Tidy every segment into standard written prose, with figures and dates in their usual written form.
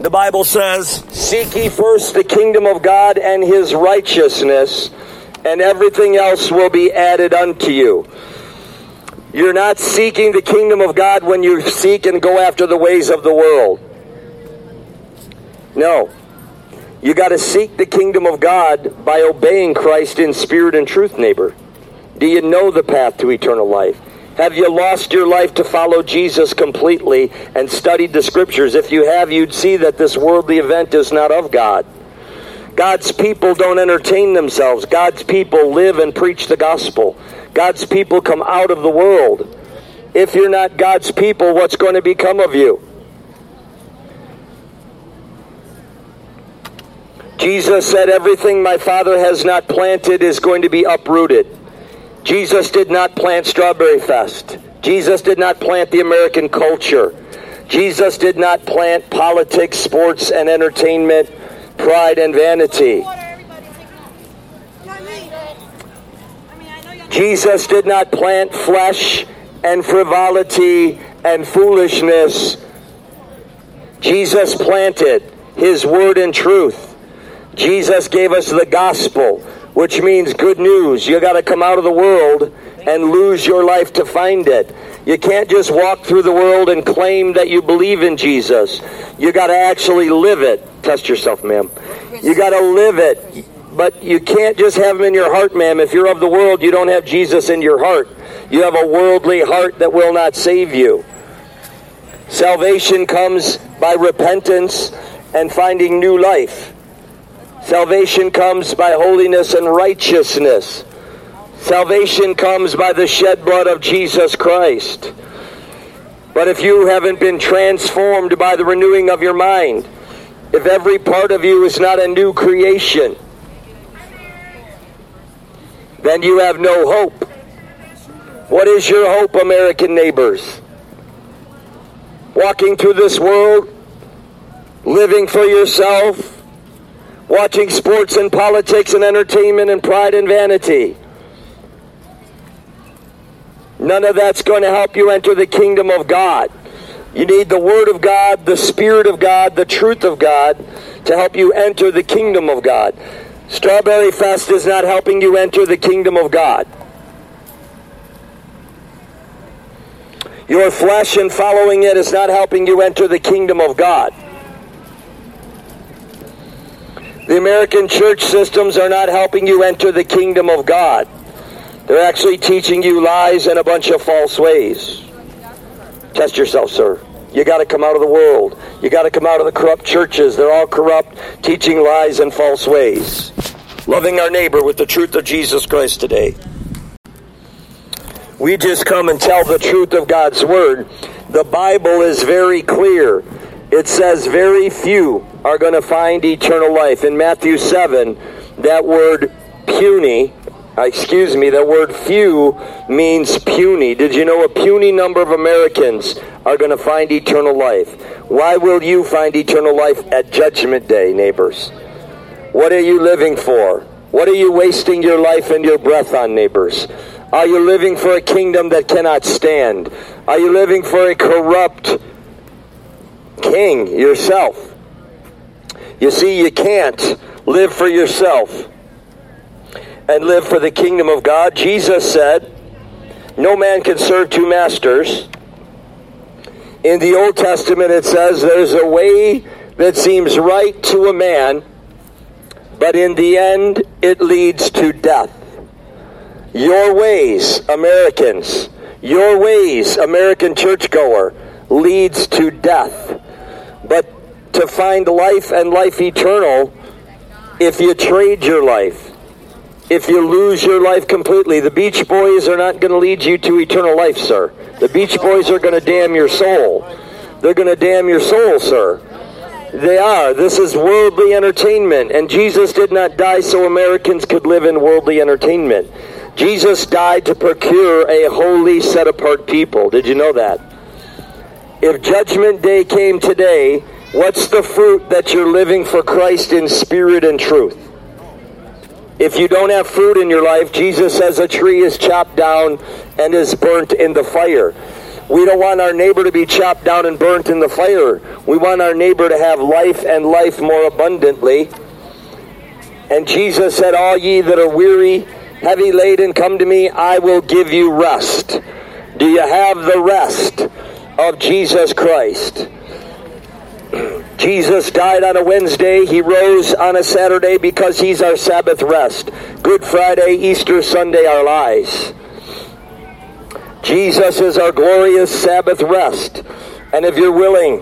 The Bible says, seek ye first the kingdom of God and his righteousness, and everything else will be added unto you. You're not seeking the kingdom of God when you seek and go after the ways of the world. No. You got to seek the kingdom of God by obeying Christ in spirit and truth, neighbor. Do you know the path to eternal life? Have you lost your life to follow Jesus completely and studied the scriptures? If you have, you'd see that this worldly event is not of God. God's people don't entertain themselves. God's people live and preach the gospel. God's people come out of the world. If you're not God's people, what's going to become of you? Jesus said, everything my Father has not planted is going to be uprooted. Jesus did not plant Strawberry Fest. Jesus did not plant the American culture. Jesus did not plant politics, sports, and entertainment, pride, and vanity. Jesus did not plant flesh and frivolity and foolishness. Jesus planted his word and truth. Jesus gave us the gospel, which means good news. You got to come out of the world and lose your life to find it. You can't just walk through the world and claim that you believe in Jesus. You got to actually live it. Test yourself, ma'am. You got to live it. But you can't just have him in your heart, ma'am. If you're of the world, you don't have Jesus in your heart. You have a worldly heart that will not save you. Salvation comes by repentance and finding new life. Salvation comes by holiness and righteousness. Salvation comes by the shed blood of Jesus Christ. But if you haven't been transformed by the renewing of your mind, if every part of you is not a new creation, then you have no hope. What is your hope, American neighbors? Walking through this world, living for yourself, watching sports and politics and entertainment and pride and vanity. None of that's going to help you enter the kingdom of God. You need the Word of God, the Spirit of God, the truth of God to help you enter the kingdom of God. Strawberry Fest is not helping you enter the kingdom of God. Your flesh and following it is not helping you enter the kingdom of God. The American church systems are not helping you enter the kingdom of God. They're actually teaching you lies and a bunch of false ways. Test yourself, sir. You got to come out of the world. You got to come out of the corrupt churches. They're all corrupt, teaching lies and false ways. Loving our neighbor with the truth of Jesus Christ today. We just come and tell the truth of God's word. The Bible is very clear. It says very few are going to find eternal life. In Matthew 7, that word that word few means puny. Did you know a puny number of Americans are going to find eternal life? Why will you find eternal life at Judgment Day, neighbors? What are you living for? What are you wasting your life and your breath on, neighbors? Are you living for a kingdom that cannot stand? Are you living for a corrupt king yourself? You see, you can't live for yourself and live for the kingdom of God. Jesus said, no man can serve two masters. In the Old Testament it says there's a way that seems right to a man, but in the end it leads to death. Your ways, Americans, your ways, American churchgoer, leads to death. But to find life and life eternal, if you trade your life, if you lose your life completely, the Beach Boys are not going to lead you to eternal life, sir. The Beach Boys are going to damn your soul. They're going to damn your soul, sir. They are. This is worldly entertainment, and Jesus did not die so Americans could live in worldly entertainment. Jesus died to procure a holy, set-apart people. Did you know that? If Judgment Day came today, what's the fruit that you're living for Christ in spirit and truth? If you don't have fruit in your life, Jesus says a tree is chopped down and is burnt in the fire. We don't want our neighbor to be chopped down and burnt in the fire. We want our neighbor to have life and life more abundantly. And Jesus said, all ye that are weary, heavy laden, come to me, I will give you rest. Do you have the rest of Jesus Christ? Jesus died on a Wednesday. He rose on a Saturday because he's our Sabbath rest. Good Friday, Easter Sunday, our lies. Jesus is our glorious Sabbath rest. And if you're willing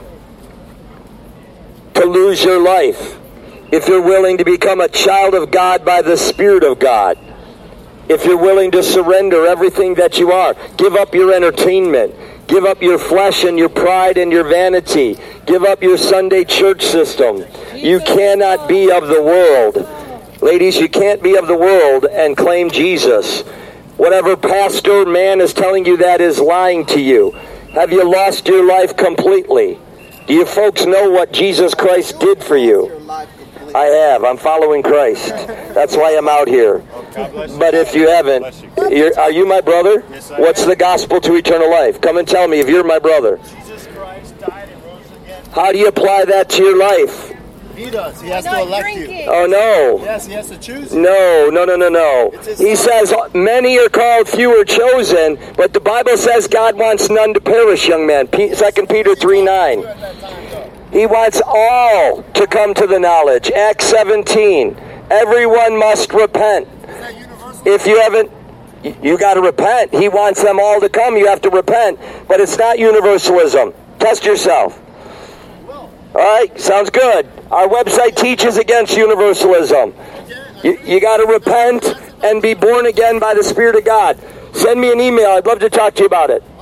to lose your life, if you're willing to become a child of God by the Spirit of God, if you're willing to surrender everything that you are, give up your entertainment, give up your flesh and your pride and your vanity, give up your Sunday church system. You cannot be of the world. Ladies, you can't be of the world and claim Jesus. Whatever pastor man is telling you that is lying to you. Have you lost your life completely? Do you folks know what Jesus Christ did for you? I have. I'm following Christ. That's why I'm out here. But if you haven't, are you my brother? What's the gospel to eternal life? Come and tell me if you're my brother. Jesus Christ died and rose again. How do you apply that to your life? He does. He has to elect you. Oh, no. Yes, he has to choose. No. He says, many are called, few are chosen, but the Bible says God wants none to perish, young man. 2 Peter 3:9. He wants all to come to the knowledge. Acts 17. Everyone must repent. If you haven't, you got to repent. He wants them all to come. You have to repent. But it's not universalism. Test yourself. All right, sounds good. Our website teaches against universalism. You got to repent and be born again by the Spirit of God. Send me an email. I'd love to talk to you about it.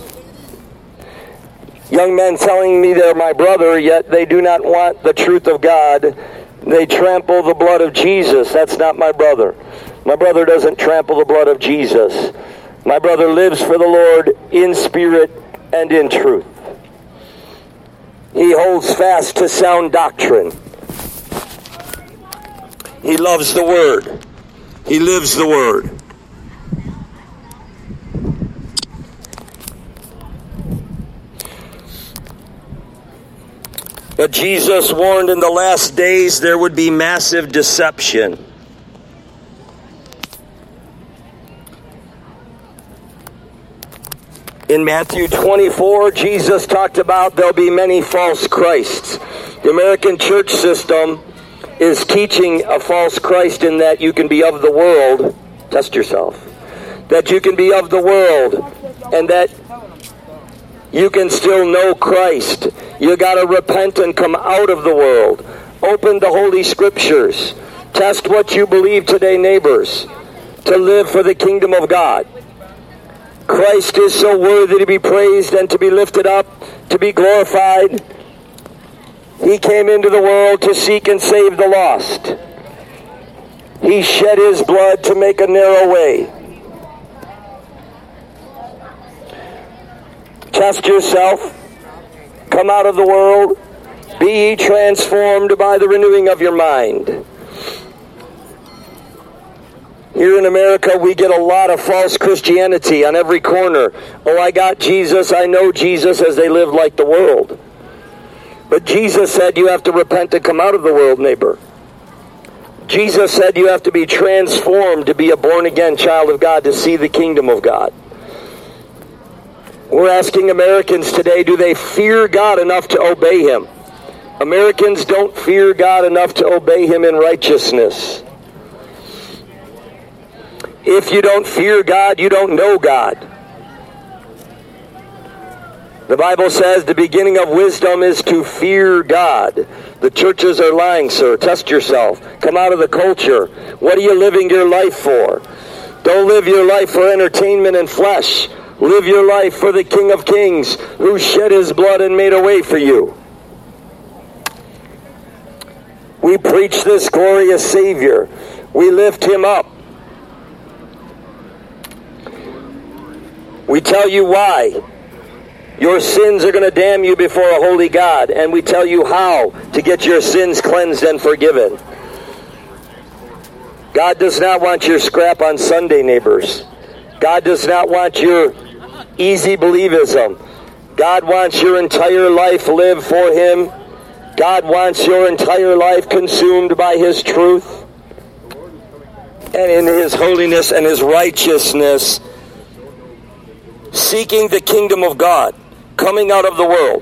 Young men telling me they're my brother, yet they do not want the truth of God. They trample the blood of Jesus. That's not my brother. My brother doesn't trample the blood of Jesus. My brother lives for the Lord in spirit and in truth. He holds fast to sound doctrine. He loves the Word. He lives the Word. But Jesus warned in the last days there would be massive deception. In Matthew 24, Jesus talked about there'll be many false Christs. The American church system is teaching a false Christ in that you can be of the world. Test yourself. That you can be of the world and that you can still know Christ. You got to repent and come out of the world. Open the Holy Scriptures. Test what you believe today, neighbors, to live for the kingdom of God. Christ is so worthy to be praised and to be lifted up, to be glorified. He came into the world to seek and save the lost. He shed his blood to make a narrow way. Test yourself. Come out of the world. Be ye transformed by the renewing of your mind. Here in America, we get a lot of false Christianity on every corner. Oh, I got Jesus, I know Jesus, as they live like the world. But Jesus said you have to repent and come out of the world, neighbor. Jesus said you have to be transformed to be a born-again child of God, to see the kingdom of God. We're asking Americans today, do they fear God enough to obey Him? Americans don't fear God enough to obey Him in righteousness. If you don't fear God, you don't know God. The Bible says the beginning of wisdom is to fear God. The churches are lying, sir. Test yourself. Come out of the culture. What are you living your life for? Don't live your life for entertainment and flesh. Live your life for the King of Kings, who shed his blood and made a way for you. We preach this glorious Savior. We lift him up. We tell you why. Your sins are going to damn you before a holy God, and we tell you how to get your sins cleansed and forgiven. God does not want your scrap on Sunday, neighbors. God does not want your easy believism. God wants your entire life lived for Him. God wants your entire life consumed by His truth and in His holiness and His righteousness, seeking the kingdom of God, coming out of the world.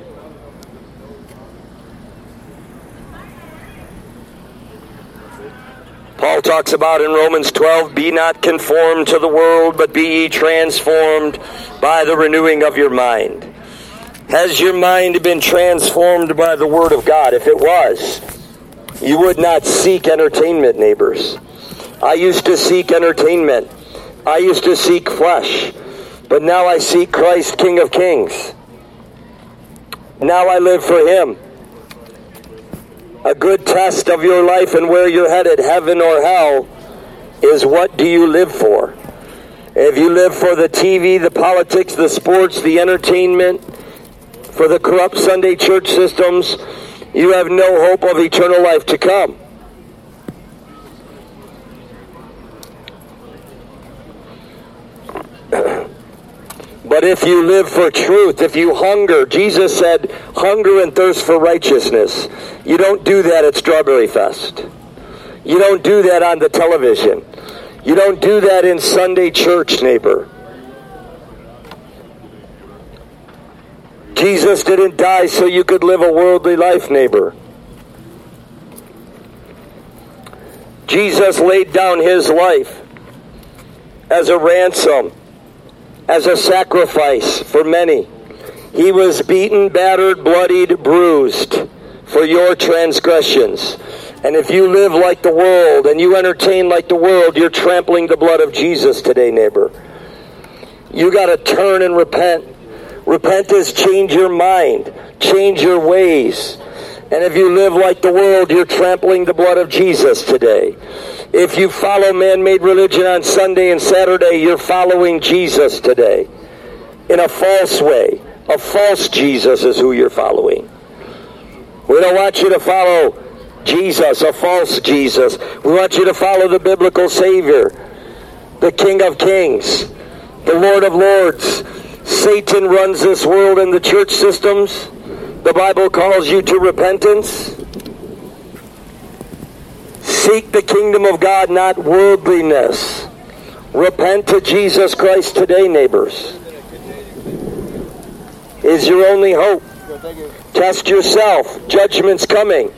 Paul talks about in Romans 12, be not conformed to the world, but be ye transformed by the renewing of your mind. Has your mind been transformed by the Word of God? If it was, you would not seek entertainment, neighbors. I used to seek entertainment. I used to seek flesh. But now I seek Christ, King of Kings. Now I live for Him. A good test of your life and where you're headed, heaven or hell, is what do you live for? If you live for the TV, the politics, the sports, the entertainment, for the corrupt Sunday church systems, you have no hope of eternal life to come. But if you live for truth, if you hunger, Jesus said, hunger and thirst for righteousness. You don't do that at Strawberry Fest. You don't do that on the television. You don't do that in Sunday church, neighbor. Jesus didn't die so you could live a worldly life, neighbor. Jesus laid down His life as a ransom, as a sacrifice for many. He was beaten, battered, bloodied, bruised for your transgressions. And if you live like the world and you entertain like the world, you're trampling the blood of Jesus today, neighbor. You got to turn and repent. Repent is change your mind, change your ways. And if you live like the world, you're trampling the blood of Jesus today. If you follow man-made religion on Sunday and Saturday, you're following Jesus today in a false way. A false Jesus is who you're following. We don't want you to follow Jesus, a false Jesus. We want you to follow the biblical Savior, the King of Kings, the Lord of Lords. Satan runs this world and the church systems. The Bible calls you to repentance. Seek the kingdom of God, not worldliness. Repent to Jesus Christ today, neighbors. Is your only hope. Test yourself. Judgment's coming.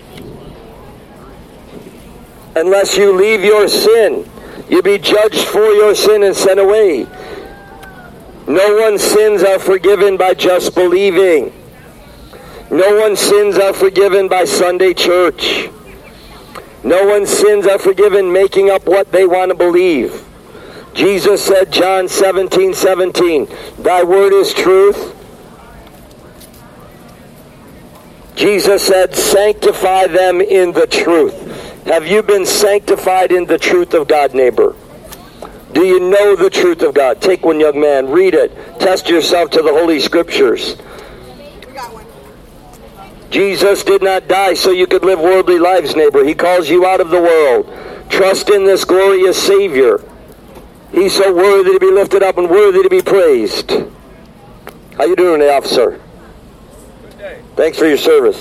Unless you leave your sin, you'll be judged for your sin and sent away. No one's sins are forgiven by just believing. No one's sins are forgiven by Sunday church. No one's sins are forgiven making up what they want to believe. Jesus said, John 17:17, thy word is truth. Jesus said, sanctify them in the truth. Have you been sanctified in the truth of God, neighbor? Do you know the truth of God? Take one, young man, read it. Test yourself to the Holy Scriptures. Jesus did not die so you could live worldly lives, neighbor. He calls you out of the world. Trust in this glorious Savior. He's so worthy to be lifted up and worthy to be praised. How you doing today, officer? Good day. Thanks for your service.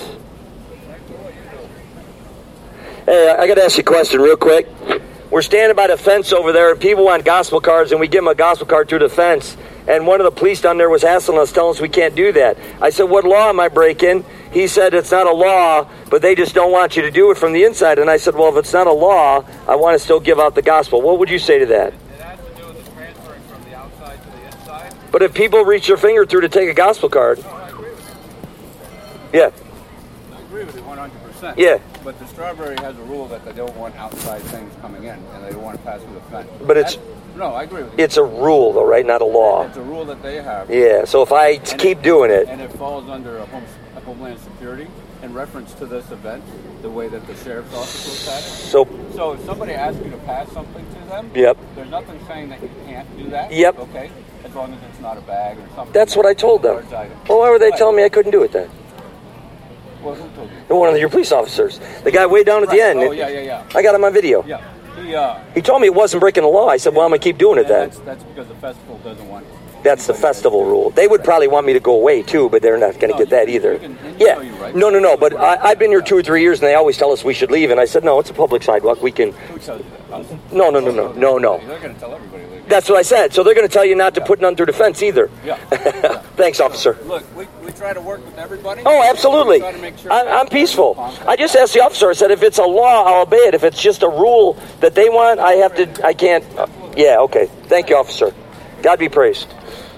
Hey, I got to ask you a question real quick. We're standing by the fence over there, and people want gospel cards, and we give them a gospel card through the fence. And one of the police down there was hassling us, telling us we can't do that. I said, what law am I breaking? He said, it's not a law, but they just don't want you to do it from the inside. And I said, well, if it's not a law, I want to still give out the gospel. What would you say to that? It has to do with the transferring from the outside to the inside. But if people reach their finger through to take a gospel card. No, I agree with you. Yeah. I agree with you 100%. Yeah. But the Strawberry has a rule that they don't want outside things coming in, and they don't want to pass through the fence. But it's... No, I agree with you. It's a rule, though, right? Not a law. It's a rule that they have. Yeah, so if I keep doing it... And it falls under a Homeland Security in reference to this event, the way that the sheriff's office looks at it. So if somebody asks you to pass something to them, Yep. There's nothing saying that you can't do that. Yep. Okay? As long as it's not a bag or something. That's what I told them. Well, why were they telling me I couldn't do it then? Well, who told you? One of your police officers. The guy way down at the end. Oh, yeah. I got him on video. Yeah. He told me it wasn't breaking the law. I said, well, I'm going to keep doing it then. That's because the festival doesn't want That's the festival rule. They would probably want me to go away, too, but they're not going to get that either. Yeah. No. But I've been here 2 or 3 years, and they always tell us we should leave. And I said, no, it's a public sidewalk. We can... No. They're going to tell everybody. That's what I said. So they're going to tell you not to put none through the fence either. Yeah. Thanks, officer. Look, we try to work with everybody. Oh, absolutely. I'm peaceful. I just asked the officer. I said, if it's a law, I'll obey it. If it's just a rule that they want, I can't. Yeah, okay. Thank you, officer. God be praised.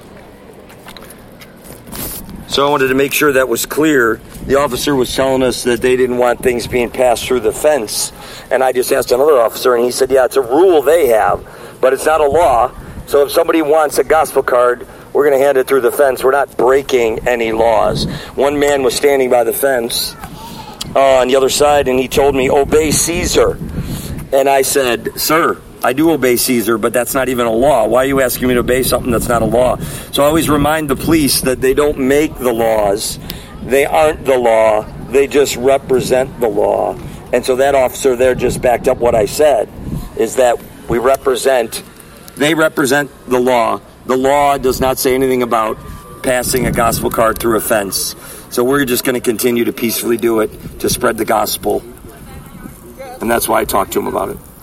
So I wanted to make sure that was clear. The officer was telling us that they didn't want things being passed through the fence. And I just asked another officer, and he said, yeah, it's a rule they have, but it's not a law. So if somebody wants a gospel card, we're going to hand it through the fence. We're not breaking any laws. One man was standing by the fence on the other side, and he told me, obey Caesar. And I said, sir, I do obey Caesar, but that's not even a law. Why are you asking me to obey something that's not a law? So I always remind the police that they don't make the laws. They aren't the law. They just represent the law. And so that officer there just backed up what I said, is that they represent the law. The law does not say anything about passing a gospel card through a fence. So we're just going to continue to peacefully do it to spread the gospel. And that's why I talked to him about it.